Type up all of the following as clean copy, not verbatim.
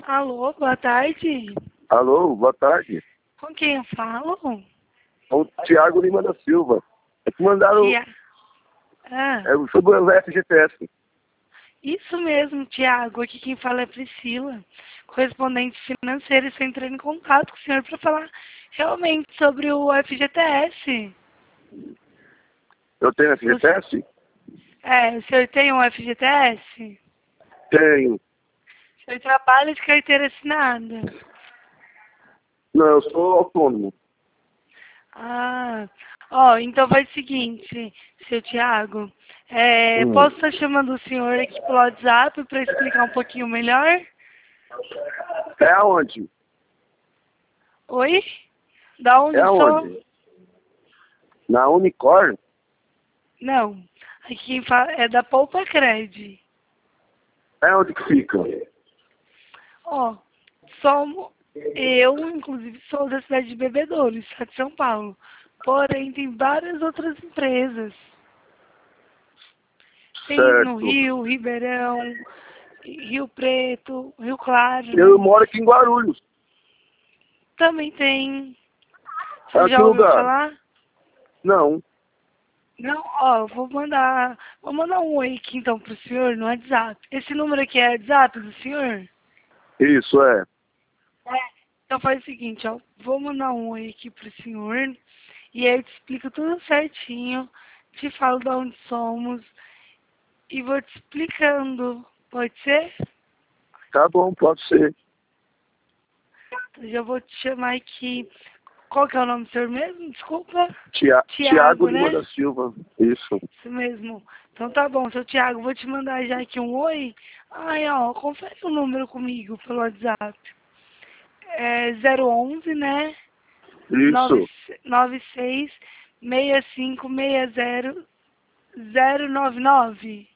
Alô, boa tarde. Alô, boa tarde. Com quem eu falo? É o Thiago Lima da Silva. É que mandaram sobre o FGTS. Isso mesmo, Tiago. Aqui quem fala é Priscila, correspondente financeira. Estou entrando em contato com o senhor para falar realmente sobre o FGTS. Eu tenho FGTS? O senhor tem um FGTS? Tenho. O senhor trabalha de carteira assinada? Não, eu sou autônomo. Então faz o seguinte, seu Tiago. Posso estar chamando o senhor aqui pelo WhatsApp para explicar um pouquinho melhor? É aonde? Oi? Da onde É eu sou? aonde? Na Unicor? Não. Aqui quem fala é da Poupa Cred. É onde que fica? Eu, inclusive, sou da cidade de Bebedouro, estado de São Paulo. Porém, tem várias outras empresas. Tem no Certo. Rio, Ribeirão, Rio Preto, Rio Claro. Eu moro aqui em Guarulhos. Também tem. É Você que já ouviu lugar? falar? Não. Não, vou mandar um oi aqui então pro senhor no WhatsApp. Esse número aqui é WhatsApp do senhor? Isso é. Então faz o seguinte, vou mandar um oi aqui pro senhor e aí eu te explico tudo certinho, te falo de onde somos e vou te explicando. Pode ser? Tá bom, pode ser. Eu já vou te chamar aqui. Qual que é o nome do senhor mesmo? Desculpa. Thiago Lima Né? da Silva. Isso. Isso mesmo. Então tá bom, seu Thiago, vou te mandar já aqui um oi. Confere o número comigo pelo WhatsApp. É 011, né? Isso. 966560 099.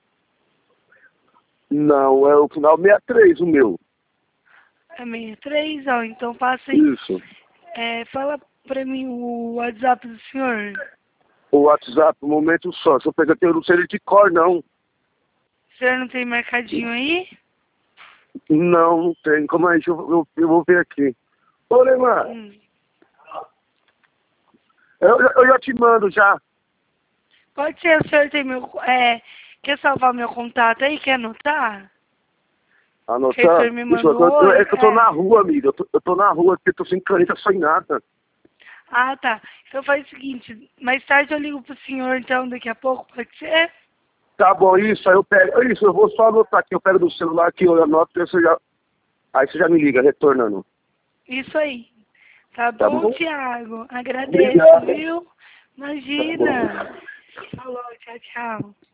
Não, é o final 63 o meu. É 63, então passa aí. Isso. Fala pra mim o WhatsApp do senhor. O WhatsApp, um momento só. Se eu pegar, eu não sei ele de cor, não. O senhor não tem mercadinho aí? Não, não tem. Como é isso? Eu vou ver aqui. Ô, Neymar, eu já te mando já. Pode ser, o senhor tem quer salvar meu contato aí? Quer anotar? Que o Anotar? senhor me Isso, mandou. é que eu tô na rua, amiga. Eu tô na rua porque eu tô sem caneta, sem nada. Tá. Então faz o seguinte, mais tarde eu ligo pro senhor, então, daqui a pouco, pode ser? Tá bom, isso, aí eu pego. Isso, eu vou só anotar aqui. Eu pego do celular aqui, eu anoto, aí você já me liga, retornando. Isso aí. Tá Tá bom, bom? Thiago? Agradeço, Obrigado. viu? Tá bom. Imagina. Falou, tchau, tchau.